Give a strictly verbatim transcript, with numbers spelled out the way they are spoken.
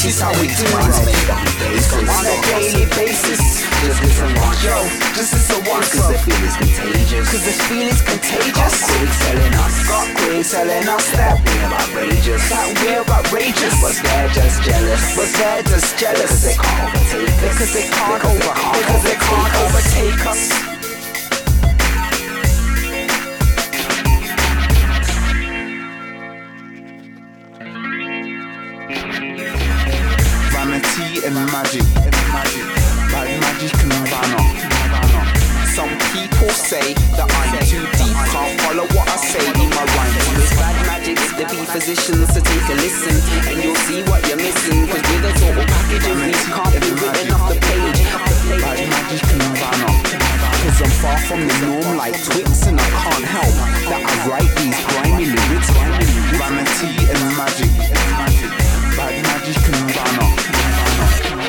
this is how we do it. On a daily basis. Just listen once. Yo, just listen once. Cause the feeling's contagious. Cause the feeling's contagious. Got Greg telling us. Got Greg telling us that we're outrageous. That we're outrageous. But they're just jealous. But they're just jealous. Because they can't overtake us. Because they can't over. Because they can't overtake us. Vanity and magic, bad magic and banner. Some people say that I'm too deep, can't follow what I say in my rhyme. It's bad magic if there be physicians to take a listen, and you'll see what you're missing. Cause with a total package of me can't be written off the page. Bad magic and banner. Cause I'm far from the norm like Twix, and I can't help that I write these grimy lyrics. Vanity and magic.